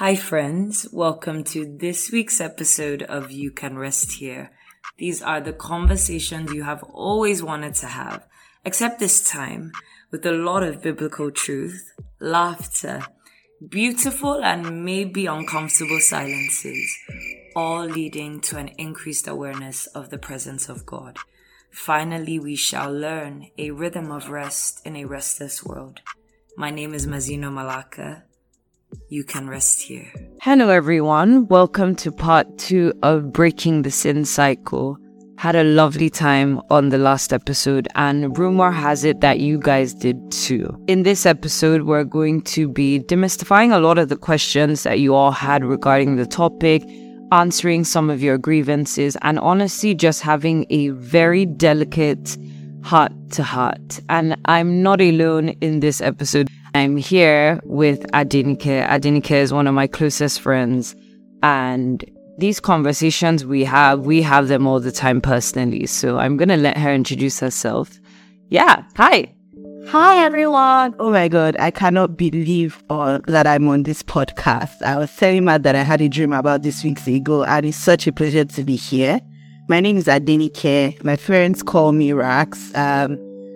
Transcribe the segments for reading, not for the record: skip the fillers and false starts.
Hi friends, welcome to this week's episode of You Can Rest Here. These are the conversations you have always wanted to have, except this time with a lot of biblical truth, laughter, beautiful and maybe uncomfortable silences, all leading to an increased awareness of the presence of God. Finally, we shall learn a rhythm of rest in a restless world. My name is Mazino Malaka. You can rest here. Hello everyone, welcome to part 2 of Breaking the Sin Cycle. Had a lovely time on the last episode and rumor has it that you guys did too. In this episode, we're going to be demystifying a lot of the questions that you all had regarding the topic, answering some of your grievances, and honestly just having a very delicate heart-to-heart. And I'm not alone in this episode. I'm here with Adenike. Adenike is one of my closest friends, and these conversations we have them all the time personally. So I'm going to let her introduce herself. Yeah, hi. Hi, everyone. Oh my God, I cannot believe that I'm on this podcast. I was telling Matt that I had a dream about this weeks ago, and it's such a pleasure to be here. My name is Adenike. My friends call me Rax, and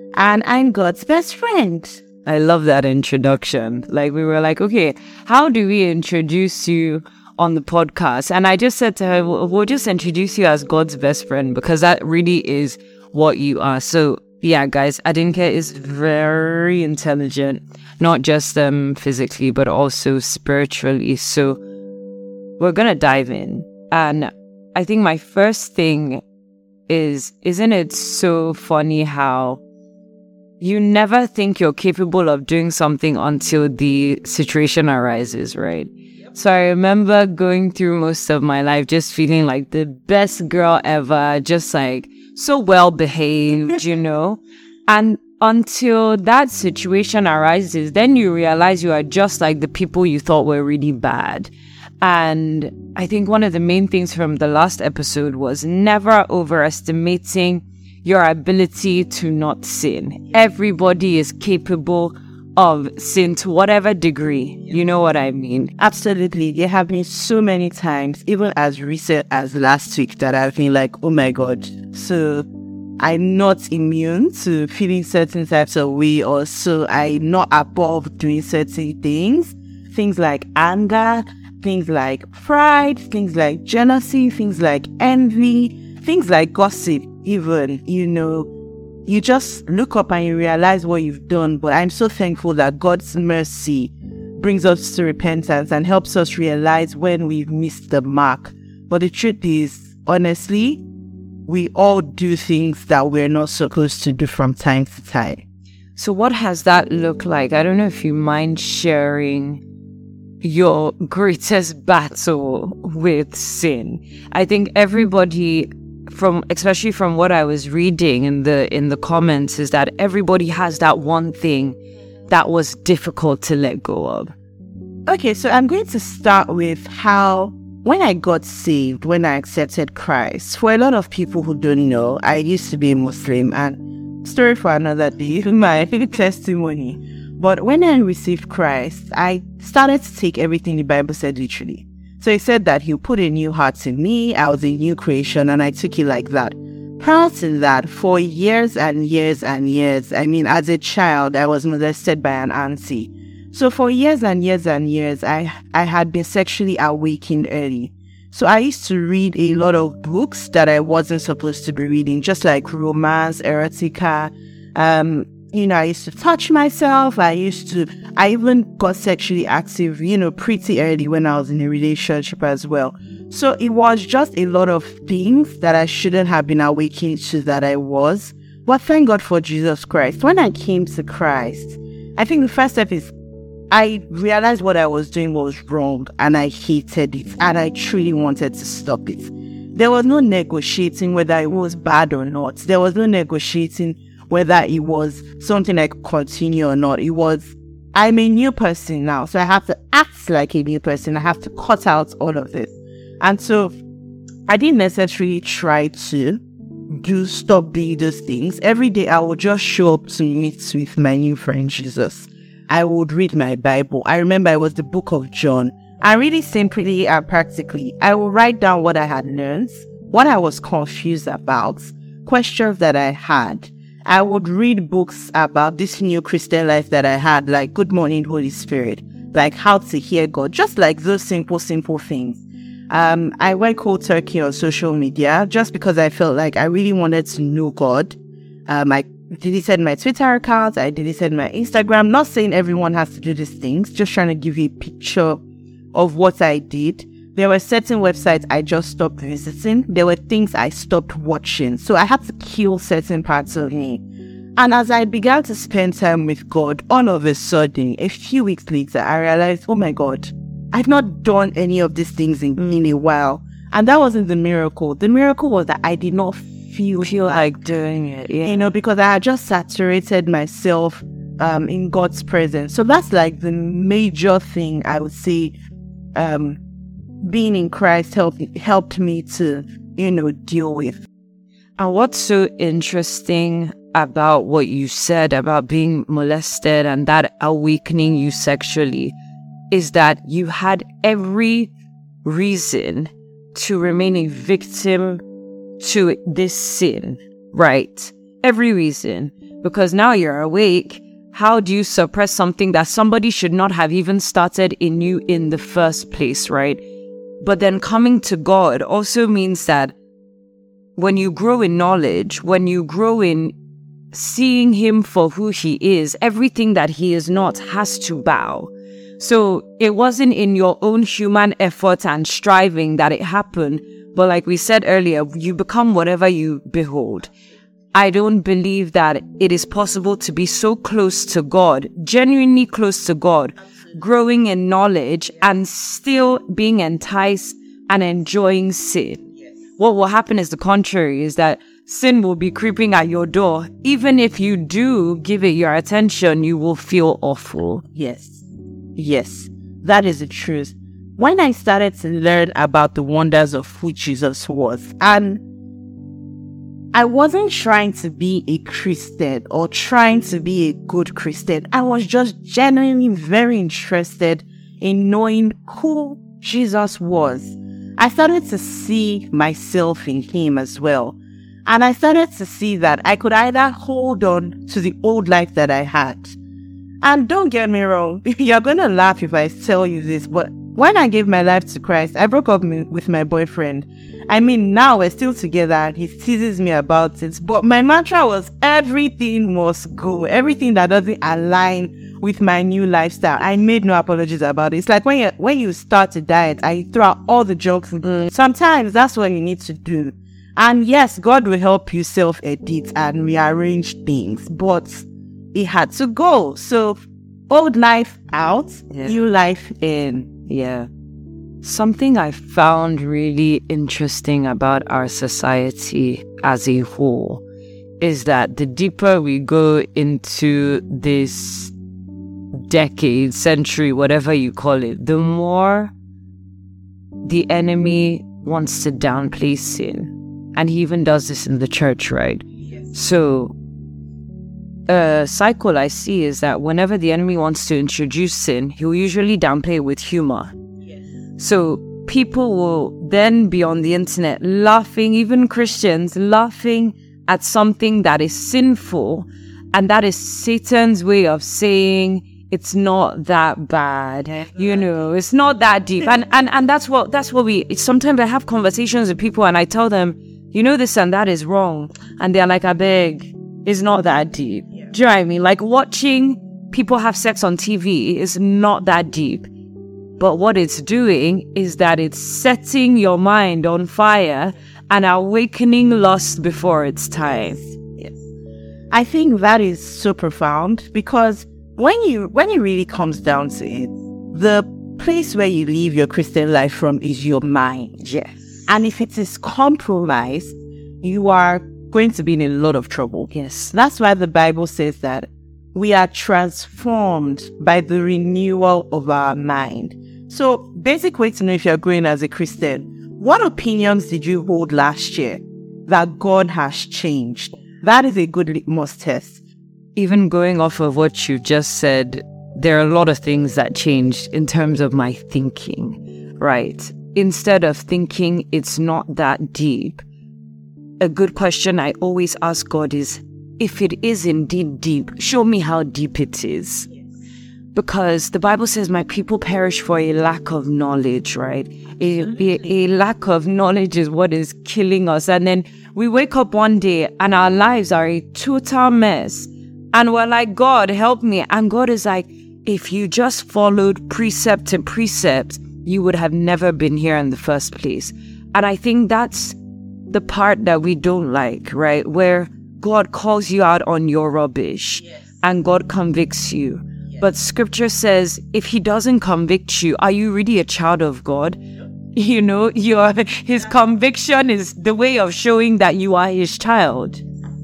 I'm God's best friend. I love that introduction. Like, we were like, okay, how do we introduce you on the podcast? And I just said to her, we'll just introduce you as God's best friend, because that really is what you are. So yeah, guys, Adenike is very intelligent, not just physically, but also spiritually. So we're going to dive in. And I think my first thing is, isn't it so funny how you never think you're capable of doing something until the situation arises, right? So I remember going through most of my life just feeling like the best girl ever, just like so well behaved, you know? And until that situation arises, then you realize you are just like the people you thought were really bad. And I think one of the main things from the last episode was never overestimating your ability to not sin. Everybody is capable of sin to whatever degree. You know what I mean? Absolutely. There have been so many times, even as recent as last week, that I've been like, oh my God. So I'm not immune to feeling certain types of way, or so I'm not above doing certain things. Things like anger, things like pride, things like jealousy, things like envy, things like gossip. Even, you just look up and you realize what you've done. But I'm so thankful that God's mercy brings us to repentance and helps us realize when we've missed the mark. But the truth is, honestly, we all do things that we're not supposed to do from time to time. So what has that looked like? I don't know if you mind sharing your greatest battle with sin. I think everybody, especially from what I was reading in the comments, is that everybody has that one thing that was difficult to let go of. Okay, so I'm going to start with how when I got saved, when I accepted Christ. For a lot of people who don't know, I used to be a Muslim, and story for another day, my testimony. But when I received Christ, I started to take everything the Bible said literally. So he said that he'll put a new heart in me, I was a new creation, and I took it like that. Prior to that, for years and years and years, I mean, as a child, I was molested by an auntie. So for years and years and years, I had been sexually awakened early. So I used to read a lot of books that I wasn't supposed to be reading, just like romance, erotica. I used to touch myself. I even got sexually active, pretty early when I was in a relationship as well. So it was just a lot of things that I shouldn't have been awakened to that I was. But thank God for Jesus Christ. When I came to Christ, I think the first step is I realized what I was doing was wrong, and I hated it, and I truly wanted to stop it. There was no negotiating whether it was bad or not. There was no negotiating whether it was something I could continue or not. It was, I'm a new person now, so I have to act like a new person. I have to cut out all of this. And so I didn't necessarily try to stop doing those things. Every day I would just show up to meet with my new friend Jesus. I would read my Bible. I remember it was the book of John. And really simply and practically, I would write down what I had learned, what I was confused about, questions that I had. I would read books about this new Christian life that I had, like Good Morning, Holy Spirit, like how to hear God, just like those simple things. I went cold turkey on social media just because I felt like I really wanted to know God. I deleted my Twitter account, I deleted my Instagram. Not saying everyone has to do these things, just trying to give you a picture of what I did. There were certain websites I just stopped visiting. There were things I stopped watching. So I had to kill certain parts of me. And as I began to spend time with God, all of a sudden, a few weeks later, I realized, oh my God, I've not done any of these things in a while. And that wasn't the miracle. The miracle was that I did not feel like doing it. Yeah. Because I had just saturated myself in God's presence. So that's like the major thing I would say being in Christ helped me to, deal with. And what's so interesting about what you said about being molested and that awakening you sexually is that you had every reason to remain a victim to this sin, right? Every reason. Because now you're awake. How do you suppress something that somebody should not have even started in you in the first place, right? But then coming to God also means that when you grow in knowledge, when you grow in seeing Him for who He is, everything that He is not has to bow. So it wasn't in your own human effort and striving that it happened. But like we said earlier, you become whatever you behold. I don't believe that it is possible to be so close to God, genuinely close to God, growing in knowledge and still being enticed and enjoying sin. What will happen is the contrary, is that sin will be creeping at your door. Even if you do give it your attention, you will feel awful. Yes, that is the truth. When I started to learn about the wonders of who Jesus was, and I wasn't trying to be a Christian or trying to be a good Christian. I was just genuinely very interested in knowing who Jesus was. I started to see myself in Him as well. And I started to see that I could either hold on to the old life that I had. And don't get me wrong, you're going to laugh if I tell you this, but when I gave my life to Christ, I broke up with my boyfriend. I mean, now we're still together and he teases me about it. But my mantra was everything must go. Everything that doesn't align with my new lifestyle. I made no apologies about it. It's like when you start a diet, I throw out all the jokes. Sometimes that's what you need to do. And yes, God will help you self-edit and rearrange things. But it had to go. So old life out, new life in. Yeah. Something I found really interesting about our society as a whole is that the deeper we go into this decade, century, whatever you call it, the more the enemy wants to downplay sin. And he even does this in the church, right? So a cycle I see is that whenever the enemy wants to introduce sin, he'll usually downplay it with humor. So people will then be on the internet laughing, even Christians laughing at something that is sinful, and that is Satan's way of saying it's not that bad, it's not that deep. And that's what we sometimes I have conversations with people and I tell them, this and that is wrong, and they're like, I beg, it's not that deep. Do you know what I mean? Like watching people have sex on TV is not that deep. But what it's doing is that it's setting your mind on fire and awakening lust before its time. Yes. I think that is so profound because when it really comes down to it, the place where you live your Christian life from is your mind. Yes. And if it is compromised, you are going to be in a lot of trouble. Yes. That's why the Bible says that we are transformed by the renewal of our mind. So, basic way to know if you're growing as a Christian, what opinions did you hold last year that God has changed? That is a good litmus test. Even going off of what you just said, there are a lot of things that changed in terms of my thinking, right? Instead of thinking it's not that deep, a good question I always ask God is, if it is indeed deep, show me how deep it is. Because the Bible says my people perish for a lack of knowledge, right? A lack of knowledge is what is killing us. And then we wake up one day and our lives are a total mess. And we're like, God, help me. And God is like, if you just followed precept to precept, you would have never been here in the first place. And I think that's the part that we don't like, right? Where God calls you out on your rubbish and God convicts you. But scripture says, if he doesn't convict you, are you really a child of God? You know, his conviction is the way of showing that you are his child.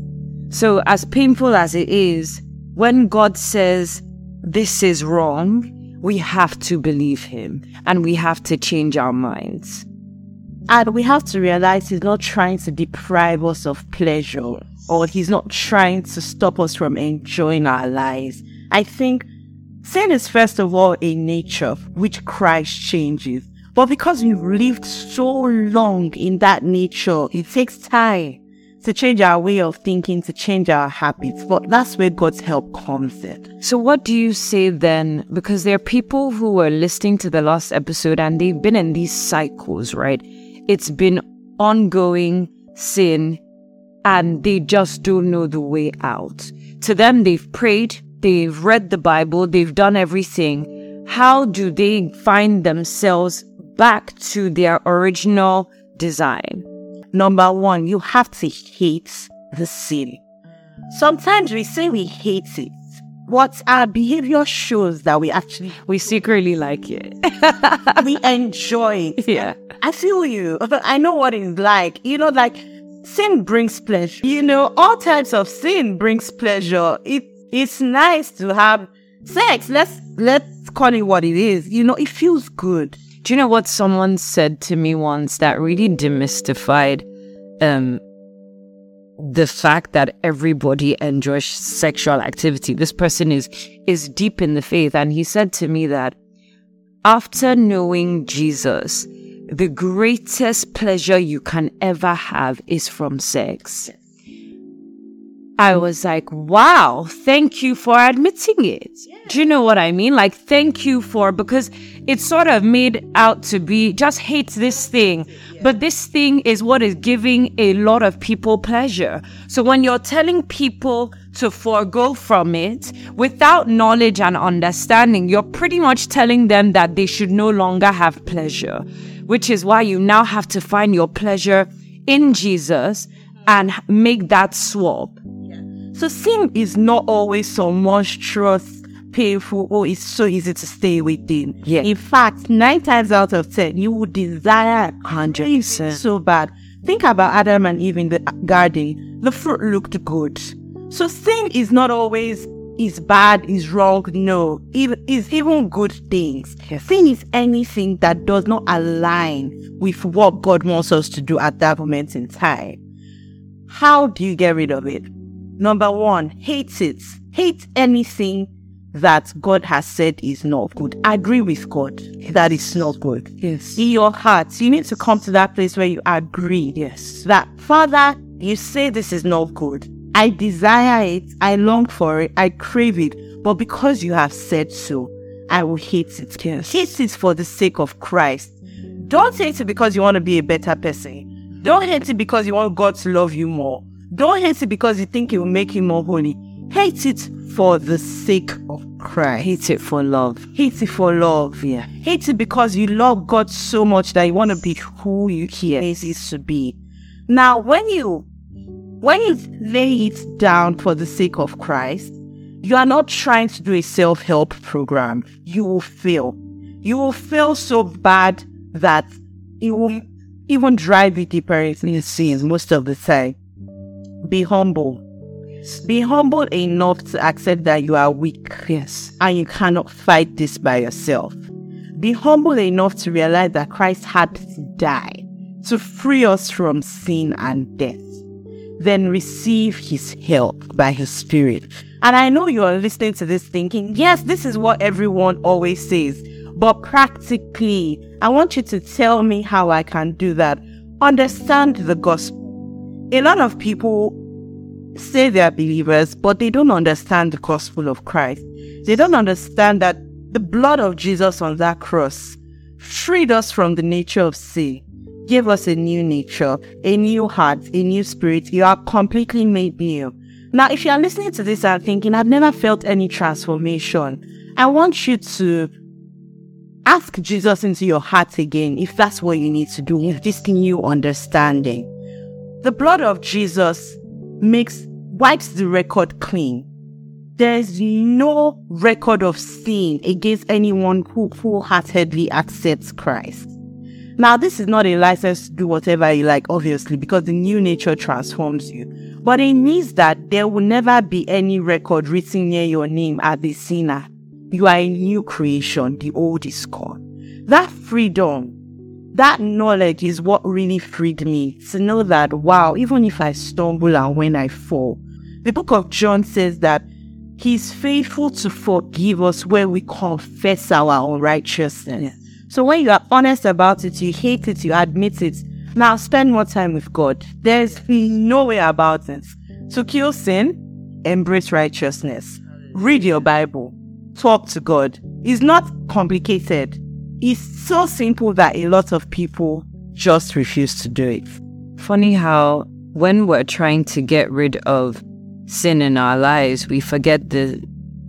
So as painful as it is, when God says this is wrong, we have to believe him and we have to change our minds. And we have to realize he's not trying to deprive us of pleasure, or he's not trying to stop us from enjoying our lives. I think sin is first of all a nature which Christ changes. But because we've lived so long in that nature, it takes time to change our way of thinking, to change our habits. But that's where God's help comes in. So what do you say then? Because there are people who were listening to the last episode and they've been in these cycles, right? It's been ongoing sin and they just don't know the way out. To them, they've prayed, they've read the Bible, they've done everything. How do they find themselves back to their original design? Number one, you have to hate the sin. Sometimes we say we hate it, but our behavior shows that we secretly like it. We enjoy it. Yeah. I feel you. I know what it's like. You know, like sin brings pleasure. You know, all types of sin brings pleasure. It's nice to have sex. Let's call it what it is. You know, it feels good. Do you know what someone said to me once that really demystified the fact that everybody enjoys sexual activity? This person is deep in the faith, and he said to me that after knowing Jesus, the greatest pleasure you can ever have is from sex. I was like, wow, thank you for admitting it. Do you know what I mean? Like, thank you because it's sort of made out to be just hate this thing. But this thing is what is giving a lot of people pleasure. So when you're telling people to forego from it without knowledge and understanding, you're pretty much telling them that they should no longer have pleasure, which is why you now have to find your pleasure in Jesus and make that swap. So sin is not always so monstrous, painful, or it's so easy to stay within. Yeah. In fact, 9 times out of 10, you would desire 100%. So bad. Think about Adam and Eve in the garden. The fruit looked good. So sin is not always is bad, is wrong. No, it is even good things. Yes. Sin is anything that does not align with what God wants us to do at that moment in time. How do you get rid of it? Number one, hate it. Hate anything that God has said is not good. Agree with God that it's not good. Yes. In your heart, you need to come to that place where you agree. Yes. That, Father, you say this is not good. I desire it. I long for it. I crave it. But because you have said so, I will hate it. Yes. Hate it for the sake of Christ. Don't hate it because you want to be a better person. Don't hate it because you want God to love you more. Don't hate it because you think it will make you more holy. Hate it for the sake of Christ. Hate it for love. Hate it for love. Yeah. Hate it because you love God so much that you want to be who you He is to be. Now, when you lay it down for the sake of Christ, you are not trying to do a self-help program. You will fail. You will fail so bad that it will even drive you deeper into sins most of the time. Be humble. Be humble enough to accept that you are weak. Yes. And you cannot fight this by yourself. Be humble enough to realize that Christ had to die to free us from sin and death. Then receive his help by his Spirit. And I know you're listening to this thinking, yes, this is what everyone always says. But practically, I want you to tell me how I can do that. Understand the gospel. A lot of people say they're believers, but they don't understand the gospel of Christ. They don't understand that the blood of Jesus on that cross freed us from the nature of sin, gave us a new nature, a new heart, a new spirit. You are completely made new. Now, if you are listening to this and thinking, I've never felt any transformation, I want you to ask Jesus into your heart again, if that's what you need to do, with this new understanding. The blood of Jesus wipes the record clean. There is no record of sin against anyone who wholeheartedly accepts Christ. Now, this is not a license to do whatever you like, obviously, because the new nature transforms you. But it means that there will never be any record written near your name as a sinner. You are a new creation. The old is gone. That freedom, that knowledge is what really freed me, to know that, wow, even if I stumble and when I fall, the book of John says that He's faithful to forgive us when we confess our unrighteousness. So when you are honest about it, you hate it, you admit it. Now spend more time with God. There's no way about it. To kill sin, embrace righteousness. Read your Bible. Talk to God. It's not complicated. It's so simple that a lot of people just refuse to do it. Funny how when we're trying to get rid of sin in our lives, we forget the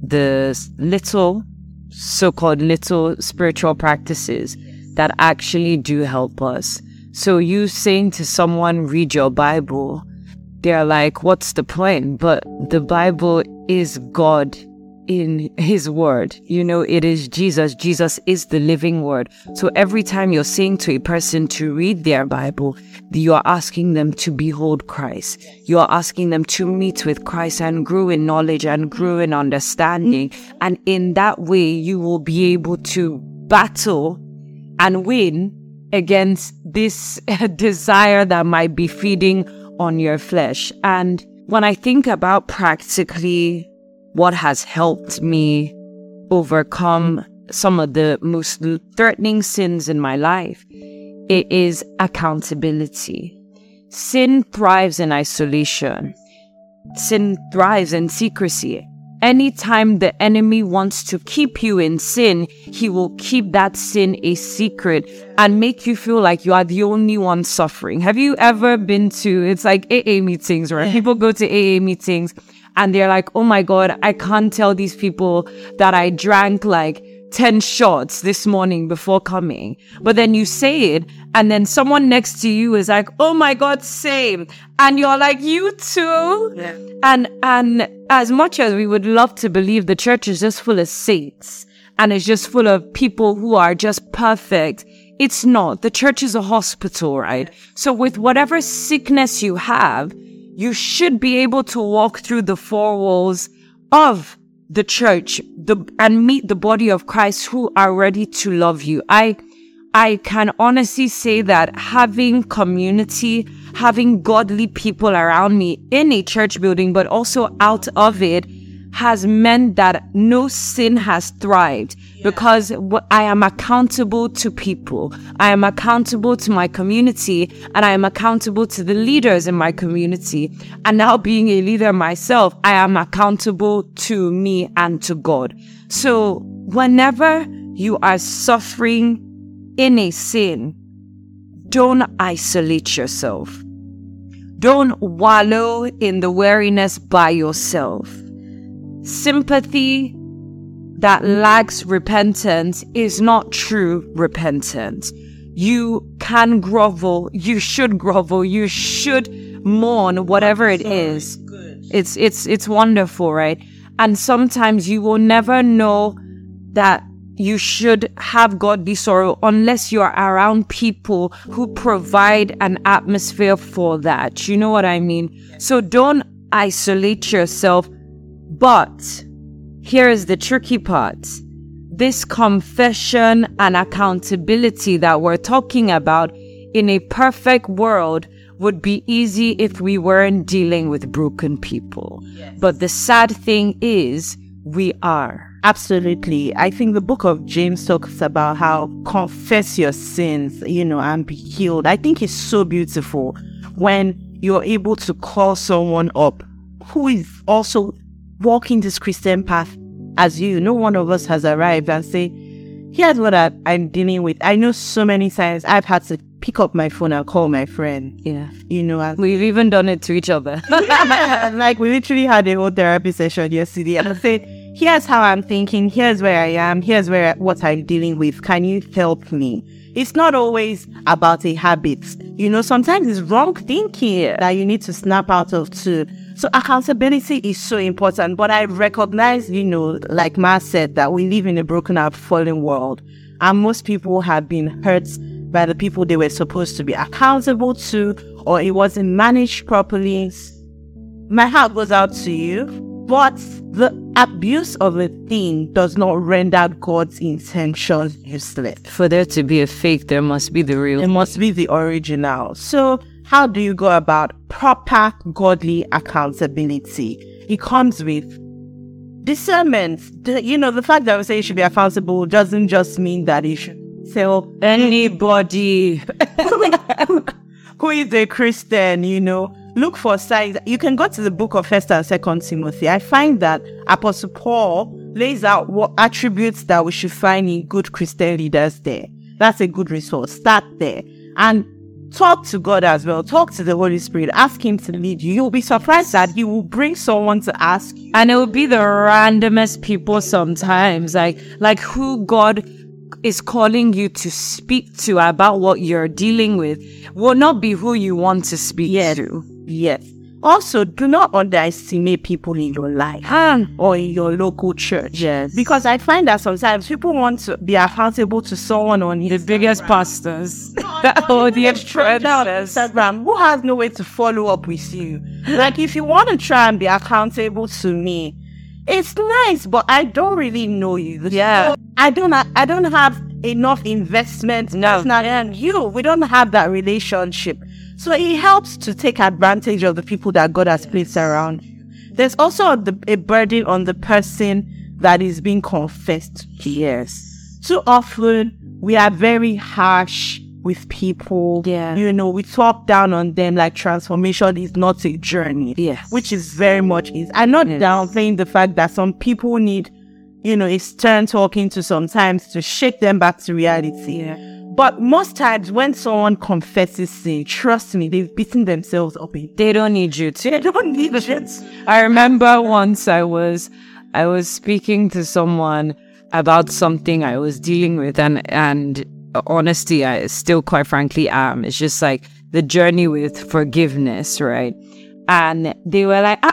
little, so-called little spiritual practices that actually do help us. So you saying to someone, read your Bible, they're like, what's the point? But the Bible is God in His word. You know, it is Jesus. Jesus is the living word. So every time you're saying to a person to read their Bible, you are asking them to behold Christ. You are asking them to meet with Christ and grow in knowledge and grow in understanding. And in that way, you will be able to battle and win against this desire that might be feeding on your flesh. And when I think about practically what has helped me overcome some of the most threatening sins in my life, it is accountability. Sin thrives in isolation. Sin thrives in secrecy. Anytime the enemy wants to keep you in sin, he will keep that sin a secret and make you feel like you are the only one suffering. Have you ever been to, it's like AA meetings, right? People go to AA meetings and they're like, oh my God, I can't tell these people that I drank like 10 shots this morning before coming. But then you say it and then someone next to you is like, oh my God, same. And you're like, you too? Yeah. And as much as we would love to believe the church is just full of saints and it's just full of people who are just perfect, it's not. The church is a hospital, right? So with whatever sickness you have, you should be able to walk through the four walls of the church and meet the body of Christ who are ready to love you. I can honestly say that having community, having godly people around me in a church building, but also out of it, has meant that no sin has thrived because I am accountable to people. I am accountable to my community and I am accountable to the leaders in my community. And now being a leader myself, I am accountable to me and to God. So whenever you are suffering in a sin, don't isolate yourself. Don't wallow in the weariness by yourself. Sympathy that lacks repentance is not true repentance. You can grovel. You should grovel. You should mourn whatever it is. It's wonderful, right? And sometimes you will never know that you should have godly sorrow unless you are around people who provide an atmosphere for that. You know what I mean? So don't isolate yourself. But here is the tricky part. This confession and accountability that we're talking about, in a perfect world, would be easy if we weren't dealing with broken people. But the sad thing is, we are. Absolutely. I think the book of James talks about how confess your sins, and be healed. I think it's so beautiful when you're able to call someone up who is also walking this Christian path as you. No one of us has arrived and say, here's what I'm dealing with. I know so many times I've had to pick up my phone and call my friend. Yeah. And we've even done it to each other. Like we literally had a whole therapy session yesterday, and I said, here's how I'm thinking, here's where I am, here's what I'm dealing with. Can you help me? It's not always about a habit. Sometimes it's wrong thinking that you need to snap out of too. So accountability is so important. But I recognize, like Ma said, that we live in a broken and fallen world. And most people have been hurt by the people they were supposed to be accountable to, or it wasn't managed properly. My heart goes out to you. But the abuse of a thing does not render God's intentions useless. For there to be a fake, there must be the real. It must be the original. So how do you go about proper godly accountability? It comes with discernment. The fact that we say you should be accountable doesn't just mean that you should tell anybody who is a Christian, Look for signs. You can go to the book of 1st and 2nd Timothy. I find that Apostle Paul lays out what attributes that we should find in good Christian leaders there. That's a good resource. Start there. And talk to God as well. Talk to the Holy Spirit. Ask Him to lead you. You'll be surprised that He will bring someone to ask you. And it will be the randomest people sometimes. Like who God is calling you to speak to about what you're dealing with will not be who you want to speak to. Yes. Also, do not underestimate people in your life or in your local church. Yes. Because I find that sometimes people want to be accountable to someone on the biggest pastors or the Instagram who has no way to follow up with you. Like, if you want to try and be accountable to me, it's nice, but I don't really know you. Yeah. I don't have enough investment. No. And we don't have that relationship. So it helps to take advantage of the people that God has placed around you. There's also a burden on the person that is being confessed. Yes. Too often, we are very harsh with people. Yeah. We talk down on them like transformation is not a journey. Yes. Which is very much is. I'm not downplaying the fact that some people need, a stern talking to sometimes to shake them back to reality. Yeah. But most times when someone confesses sin, trust me, they've beaten themselves up. They don't need you to. They don't need it. I remember once I was speaking to someone about something I was dealing with, and honesty, I still quite frankly am. It's just like the journey with forgiveness, right? And they were like,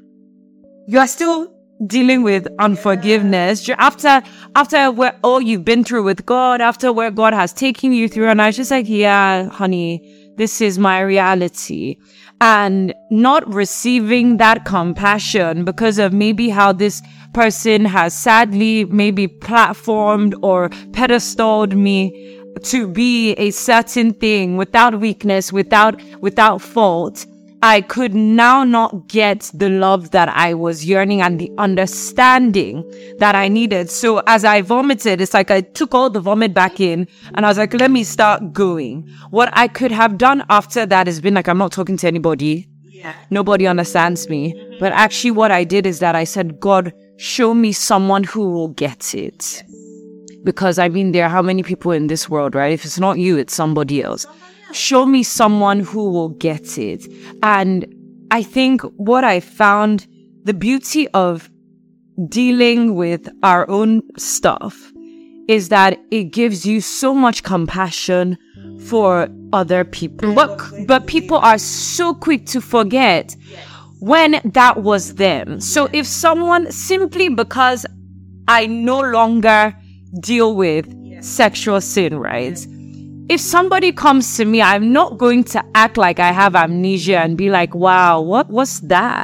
you are still dealing with unforgiveness after where all you've been through with God, after where God has taken you through. And I was just like, yeah, honey, this is my reality. And not receiving that compassion because of maybe how this person has sadly maybe platformed or pedestaled me to be a certain thing without weakness, without fault. I could now not get the love that I was yearning and the understanding that I needed. So as I vomited, it's like I took all the vomit back in and I was like, let me start going. What I could have done after that has been like, I'm not talking to anybody. Yeah. Nobody understands me. But actually what I did is that I said, God, show me someone who will get it. Because there are how many people in this world, right? If it's not you, it's somebody else. Show me someone who will get it. And I think what I found, the beauty of dealing with our own stuff is that it gives you so much compassion for other people. But people are so quick to forget when that was them. So if someone, simply because I no longer deal with sexual sin, right? If somebody comes to me, I'm not going to act like I have amnesia and be like, wow, what was that?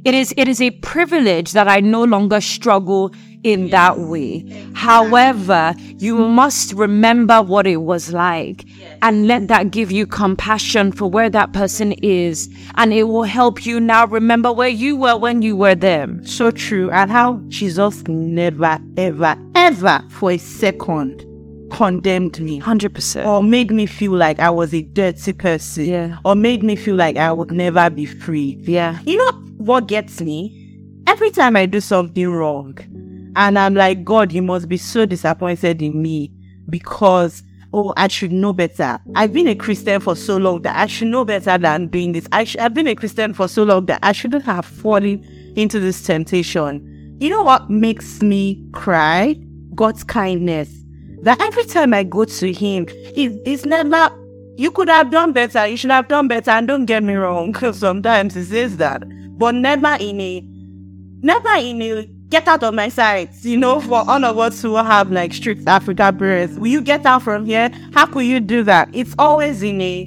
It is a privilege that I no longer struggle in that way. However, you must remember what it was like and let that give you compassion for where that person is. And it will help you now remember where you were when you were them. So true. And how Jesus never, ever, ever for a second condemned me. 100%. Or made me feel like I was a dirty person. Yeah. Or made me feel like I would never be free. Yeah. You know what gets me? Every time I do something wrong, and I'm like, God, you must be so disappointed in me because, I should know better. I've been a Christian for so long that I should know better than doing this. I've been a Christian for so long that I shouldn't have fallen into this temptation. You know what makes me cry? God's kindness. That every time I go to Him, it's never, you could have done better, you should have done better, and don't get me wrong, because sometimes He says that, but never in a get out of my sight, for all of us who have like strict African parents. Will you get out from here? How could you do that? It's always in a,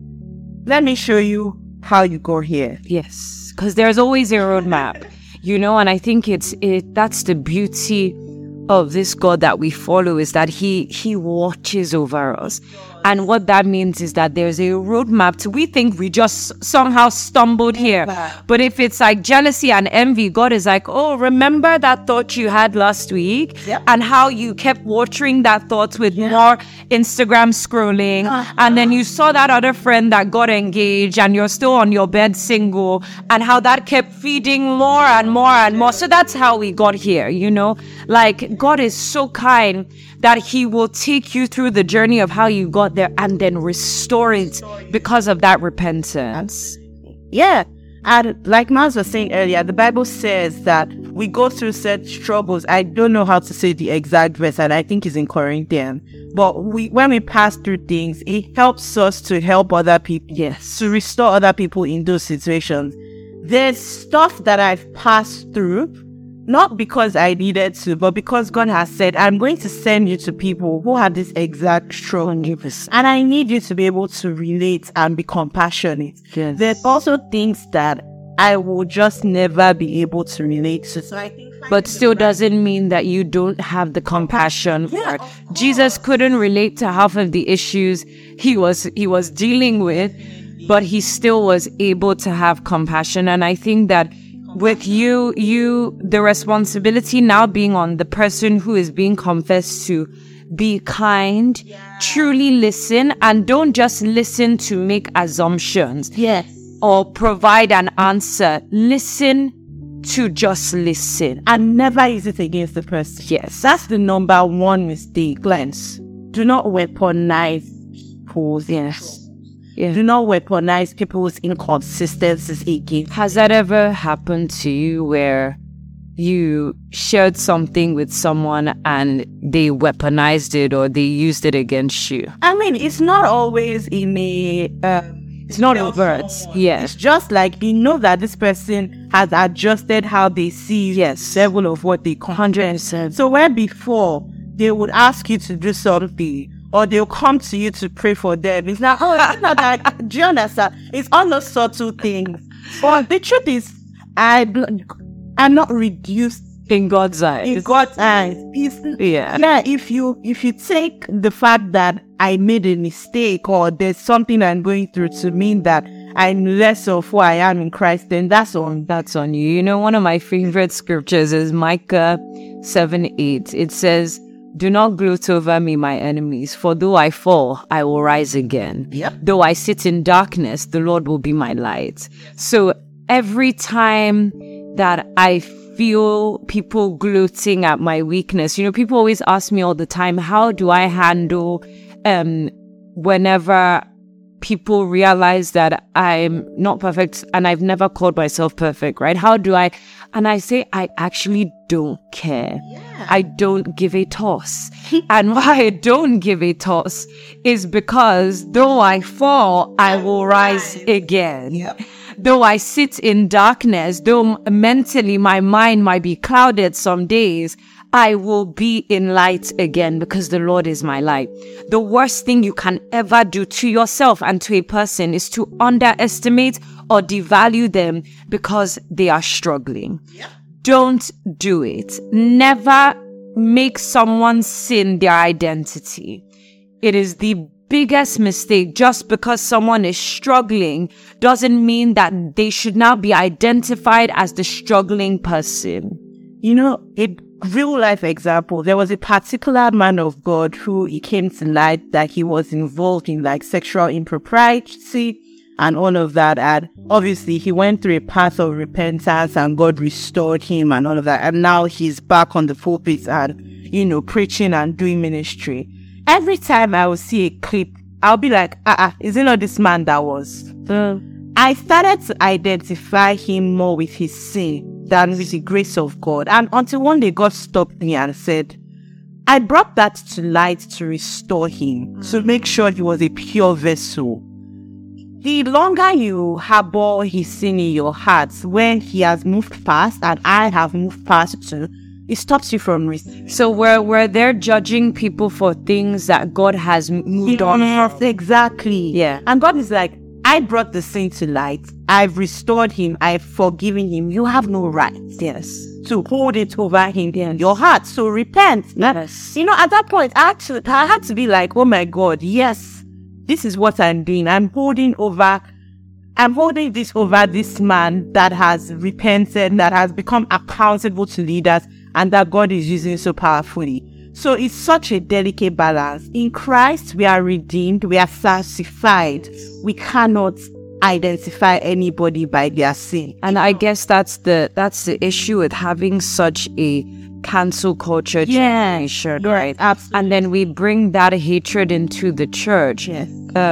let me show you how you go here. Yes, because there's always a roadmap, and I think that's the beauty of this God that we follow, is that he watches over us. And what that means is that there's a roadmap we think we just somehow stumbled here. But if it's like jealousy and envy, God is like, oh, remember that thought you had last week? Yep. And how you kept watering that thought with more Instagram scrolling. And then you saw that other friend that got engaged and you're still on your bed single, and how that kept feeding more and more and more. So that's how we got here, Like, God is so kind that He will take you through the journey of how you got there and then restore it because of that repentance. Yeah. And like Maz was saying earlier, the Bible says that we go through such struggles. I don't know how to say the exact verse, and I think it's in Corinthians. But when we pass through things, it helps us to help other people. Yes. To restore other people in those situations. There's stuff that I've passed through, not because I needed to, but because God has said, I'm going to send you to people who have this exact struggle. And I need you to be able to relate and be compassionate. Yes. There's also things that I will just never be able to relate to. So I think, but still doesn't mean that you don't have the compassion for it. Jesus couldn't relate to half of the issues he was dealing with, but he still was able to have compassion. And I think that with you, the responsibility now being on the person who is being confessed to, be kind, truly listen, and don't just listen to make assumptions. yes, Or provide an answer. Listen to just listen. and never use it against the person. Yes. That's the number one mistake. Lens. Do not weaponize people's Yeah. Do not weaponize people's inconsistencies against. Has that ever happened to you where you shared something with someone and they weaponized it or they used it against you? I mean, it's not always in a. It's not overt. Yes. It's just like that this person has adjusted how they see level of what they 100%. So where before they would ask you to do something, or they'll come to you to pray for them, it's not, it's not that. Do you understand? It's all those subtle things. But the truth is, I'm not reduced In God's eyes. in God's eyes. If you take the fact that I made a mistake or there's something I'm going through to mean that I'm less of who I am in Christ, then that's on. That's on you. One of my favorite scriptures is Micah 7:8. It says, do not gloat over me, my enemies, for though I fall, I will rise again. Yep. Though I sit in darkness, the Lord will be my light. So every time that I feel people gloating at my weakness, people always ask me all the time, how do I handle whenever people realize that I'm not perfect and I've never called myself perfect, right? How do I? And I say, I actually don't care. Yeah. I don't give a toss. And why I don't give a toss is because though I fall, I will rise again. Yep. Though I sit in darkness, though mentally my mind might be clouded some days, I will be in light again because the Lord is my light. The worst thing you can ever do to yourself and to a person is to underestimate or devalue them because they are struggling. Don't do it. Never make someone's sin their identity. It is the biggest mistake. Just because someone is struggling doesn't mean that they should now be identified as the struggling person. You know, a real life example, there was a particular man of God who it came to light that he was involved in like sexual impropriety and all of that. And obviously he went through a path of repentance and God restored him and all of that. And now he's back on the pulpit and, you know, preaching and doing ministry. Every time I will see a clip, I'll be like, is it not this man that was? I started to identify him more with his sin than with the grace of God. And until one day God stopped me and said, I brought that to light to restore him, to make sure he was a pure vessel. The longer you harbor his sin in your heart, when he has moved past and I have moved past too, it stops you from receiving. So we're there judging people for things that God has moved on from. Exactly. Yeah. And God is like, I brought the sin to light. I've restored him. I've forgiven him. You have no right, Yes. to hold it over him in your heart. So repent. Yes. You know, at that point, actually, I had to be like, oh my God, yes, this is what I'm doing. I'm holding this over this man that has repented, that has become accountable to leaders, and that God is using so powerfully. So it's such a delicate balance. In Christ, we are redeemed, we are sanctified. We cannot identify anybody by their sin. And I guess that's the issue with having such a cancel culture generation, right? Absolutely. And then we bring that hatred into the church. Yes.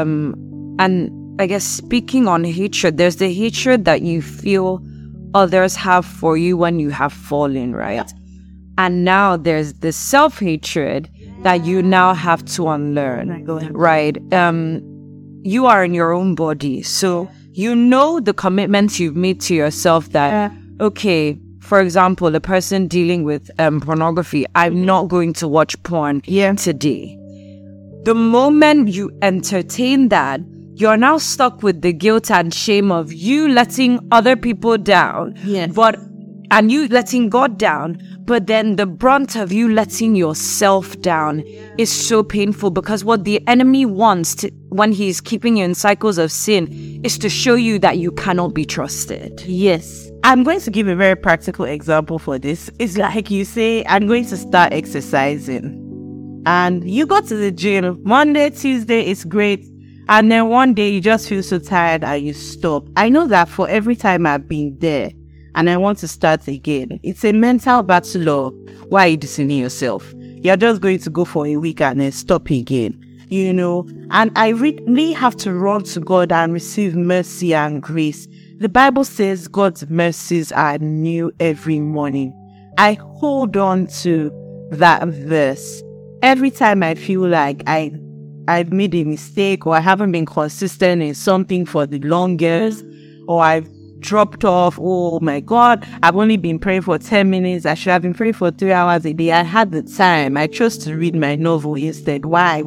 And I guess speaking on hatred, there's the hatred that you feel others have for you when you have fallen, right? And now there's the self-hatred that you now have to unlearn, right? You are in your own body. So you know the commitments you've made to yourself that, okay, for example, the person dealing with pornography, I'm not going to watch porn today. The moment you entertain that, you're now stuck with the guilt and shame of you letting other people down. Yes. And you letting God down, but then the brunt of you letting yourself down is so painful, because what the enemy wants when he's keeping you in cycles of sin is to show you that you cannot be trusted. Yes. I'm going to give a very practical example for this. It's like you say, I'm going to start exercising. And you go to the gym Monday, Tuesday, it's great. And then one day you just feel so tired and you stop. I know that for every time I've been there, and I want to start again, it's a mental battle of why are you deceiving yourself? You're just going to go for a week and then stop again, you know. And I really have to run to God and receive mercy and grace. The Bible says God's mercies are new every morning. I hold on to that verse. Every time I feel like I've made a mistake, or I haven't been consistent in something for the longest, or I've dropped off, oh my God, I've only been praying for 10 minutes. I should have been praying for 3 hours a day. I had the time. I chose to read my novel instead. Why?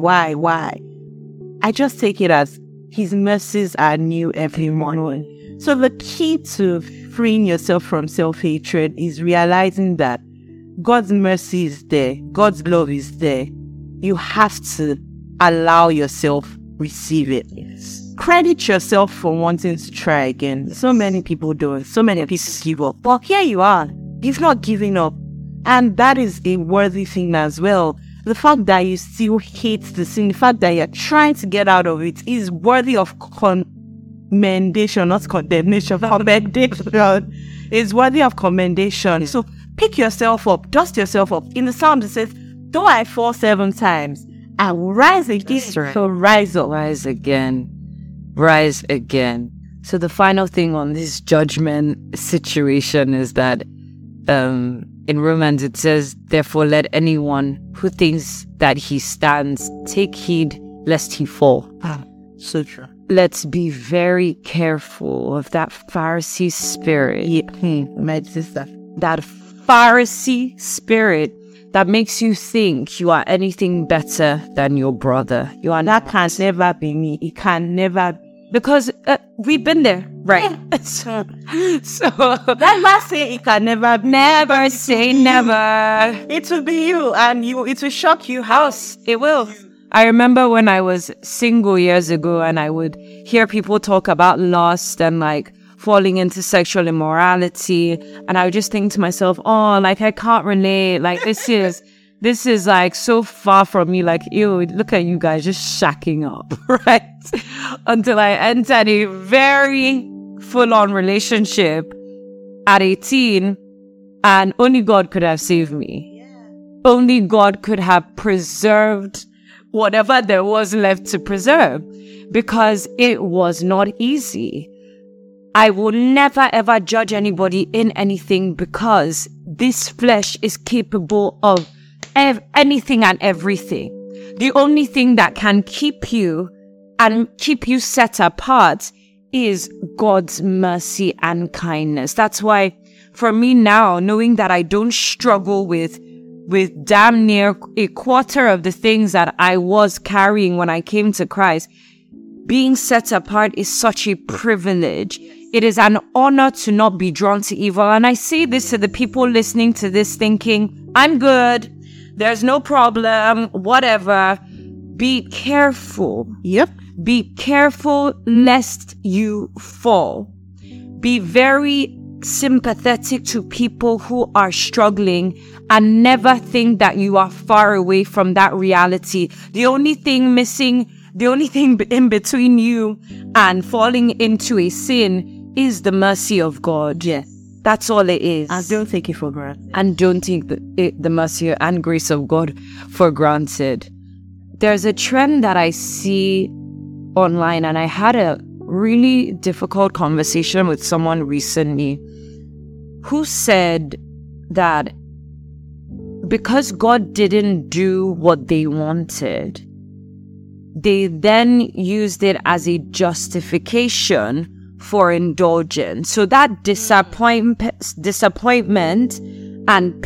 I just take it as His mercies are new every morning. So the key to freeing yourself from self-hatred is realizing that God's mercy is there. God's love is there. You have to allow yourself receive it. Yes. Credit yourself for wanting to try again. So many people don't. So many people give up. But here you are. You've not given up. And that is a worthy thing as well. The fact that you still hate the sin, the fact that you're trying to get out of it is worthy of commendation, not condemnation. Commendation is worthy of commendation. So pick yourself up, dust yourself up. In the Psalm it says, though I fall 7 times, I will rise again. So rise up. Rise again. Rise again. So the final thing on this judgment situation is that in Romans it says, therefore let anyone who thinks that he stands take heed lest he fall. So true. Let's be very careful of that Pharisee spirit. My sister. That Pharisee spirit that makes you think you are anything better than your brother. That can never be me. It can never be. Because we've been there, right? so That last say it can never say never. It will be you, and it will shock you. House, it will. I remember when I was single years ago, and I would hear people talk about lust and like falling into sexual immorality, and I would just think to myself, oh, like I can't relate. Like this is like so far from me. Like, ew, look at you guys just shacking up, right? Until I entered a very full-on relationship at 18, and only God could have saved me. Only God could have preserved whatever there was left to preserve, because it was not easy. I will never ever judge anybody in anything, because this flesh is capable of anything and everything. The only thing that can keep you and keep you set apart is God's mercy and kindness. That's why for me now, knowing that I don't struggle with damn near a quarter of the things that I was carrying when I came to Christ, being set apart is such a privilege. It is an honor to not be drawn to evil. And I say this to the people listening to this thinking, I'm good, there's no problem, whatever. Be careful. Yep. Be careful lest you fall. Be very sympathetic to people who are struggling, and never think that you are far away from that reality. The only thing in between you and falling into a sin is the mercy of God. Yes. That's all it is. And don't take it for granted. And don't take the mercy and grace of God for granted. There's a trend that I see online, and I had a really difficult conversation with someone recently who said that because God didn't do what they wanted, they then used it as a justification for indulgence. So that disappointment and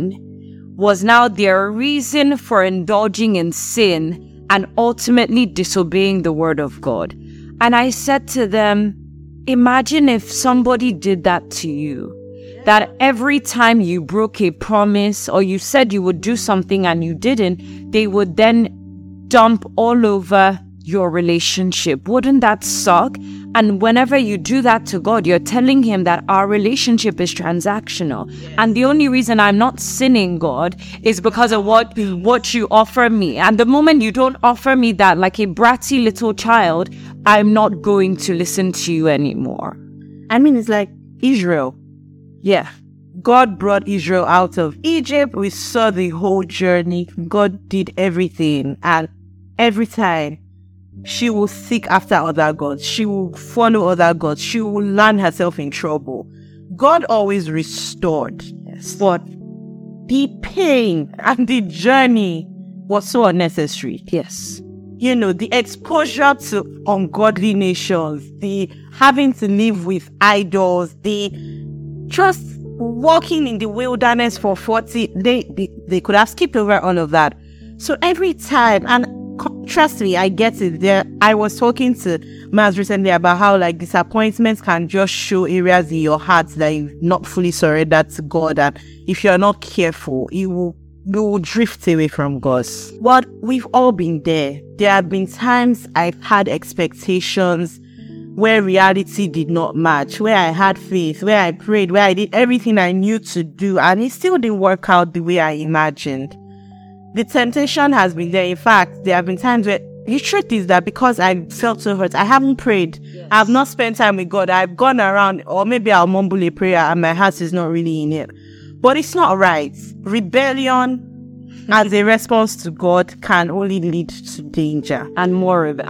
pain was now their reason for indulging in sin and ultimately disobeying the word of God. And I said to them, imagine if somebody did that to you, that every time you broke a promise or you said you would do something and you didn't, they would then dump all over your relationship. Wouldn't that suck? And whenever you do that to God, you're telling him that our relationship is transactional. Yes. And the only reason I'm not sinning, God, is because of what you offer me. And the moment you don't offer me that, like a bratty little child, I'm not going to listen to you anymore. I mean, it's like Israel. Yeah. God brought Israel out of Egypt. We saw the whole journey. God did everything. And every time, she will seek after other gods. She will follow other gods. She will land herself in trouble. God always restored. Yes. But the pain and the journey was so unnecessary. Yes. You know, the exposure to ungodly nations, the having to live with idols, the just walking in the wilderness for 40, they could have skipped over all of that. So every time, and trust me, I get it. There, I was talking to Maz recently about how like disappointments can just show areas in your heart that you've not fully surrendered to God, and if you're not careful, you will drift away from God. But we've all been there. There have been times I've had expectations where reality did not match, where I had faith, where I prayed, where I did everything I knew to do, and it still didn't work out the way I imagined. The temptation has been there. In fact, there have been times where the truth is that because I felt so hurt, I haven't prayed. Yes. I've not spent time with God. I've gone around, or maybe I'll mumble a prayer and my heart is not really in it. But it's not right. Rebellion as a response to God can only lead to danger. And more of it.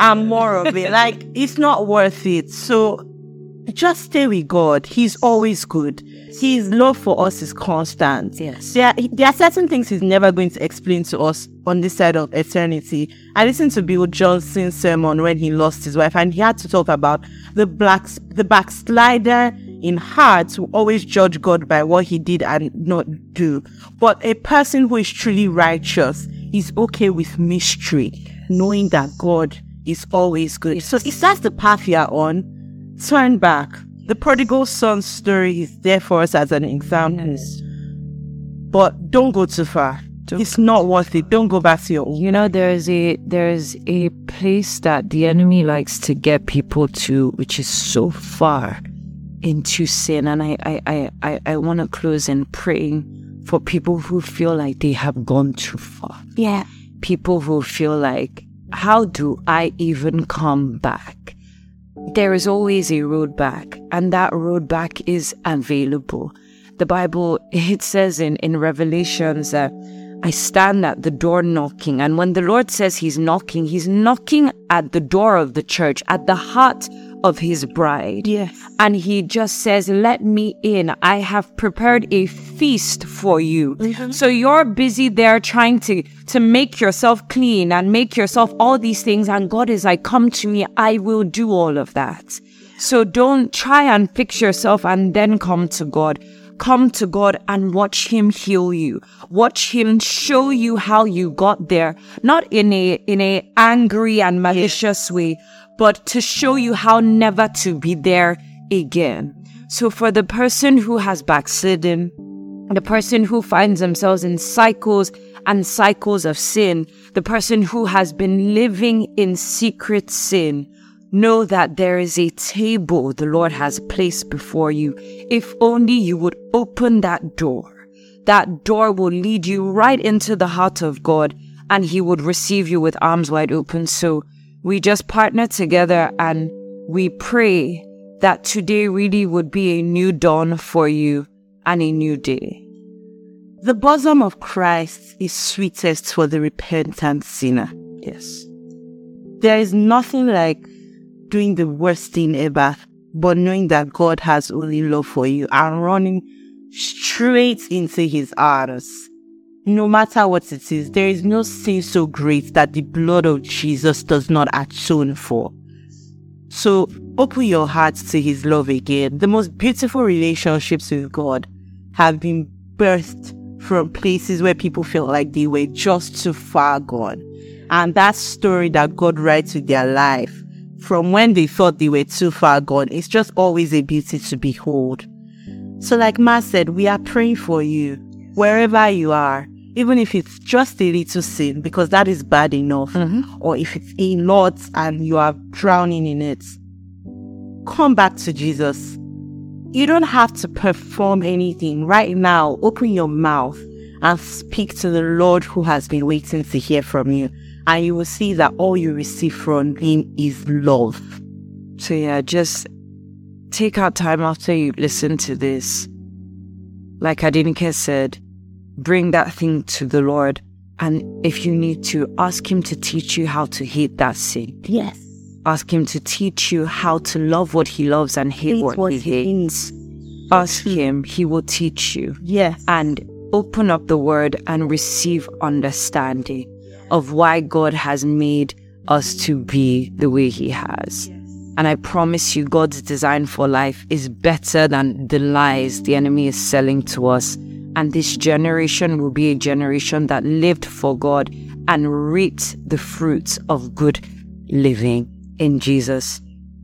Like, it's not worth it. So just stay with God. He's always good. His love for us is constant. Yes. There are certain things he's never going to explain to us on this side of eternity. I listened to Bill Johnson's sermon when he lost his wife, and he had to talk about the backslider in heart who always judge God by what he did and not do. But a person who is truly righteous is okay with mystery, knowing that God is always good. So if that's the path you are on, turn back. The prodigal son story is there for us as an example. But don't go too far. It's not worth it. Don't go back to your own. You know, there's a place that the enemy likes to get people to, which is so far into sin. And I want to close in praying for people who feel like they have gone too far. Yeah. People who feel like, how do I even come back? There is always a road back, and that road back is available. The Bible, it says in Revelations that I stand at the door knocking. And when the Lord says he's knocking at the door of the church, at the heart of his bride. Yes. And he just says, let me in. I have prepared a feast for you. Mm-hmm. So you're busy there trying to make yourself clean and make yourself all these things. And God is like, come to me. I will do all of that. So don't try and fix yourself and then come to God. Come to God and watch him heal you. Watch him show you how you got there. Not in a angry and malicious way, but to show you how never to be there again. So for the person who has backslidden, the person who finds themselves in cycles and cycles of sin, the person who has been living in secret sin, know that there is a table the Lord has placed before you. If only you would open that door. That door will lead you right into the heart of God, and he would receive you with arms wide open. So we just partner together and we pray that today really would be a new dawn for you and a new day. The bosom of Christ is sweetest for the repentant sinner. Yes. There is nothing like doing the worst thing ever, but knowing that God has only love for you and running straight into his arms. No matter what it is, there is no sin so great that the blood of Jesus does not atone for. So open your heart to his love again. The most beautiful relationships with God have been birthed from places where people felt like they were just too far gone. And that story that God writes with their life, from when they thought they were too far gone, it's just always a beauty to behold. So like Ma said, we are praying for you, wherever you are, even if it's just a little sin, because that is bad enough, or if it's a lot and you are drowning in it, come back to Jesus. You don't have to perform anything. Right now, open your mouth and speak to the Lord who has been waiting to hear from you. And you will see that all you receive from him is love. So yeah, just take out time after you listen to this. Like Adenike said, bring that thing to the Lord. And if you need to, ask him to teach you how to hate that sin. Yes. Ask him to teach you how to love what he loves and hate what he hates. Ask him, he will teach you. Yes. And open up the word and receive understanding of why God has made us to be the way he has. And I promise you, God's design for life is better than the lies the enemy is selling to us. And this generation will be a generation that lived for God and reaped the fruits of good living in Jesus.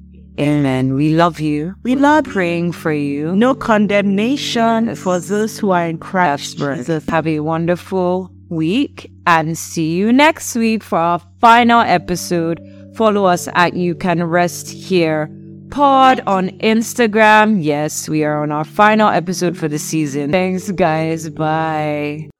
Amen. We love you. We love praying for you. No condemnation for those who are in Christ Jesus. Have a wonderful week and see you next week for our final episode. Follow us at You Can Rest Here Pod on Instagram. Yes, we are on our final episode for the season. Thanks, guys. Bye.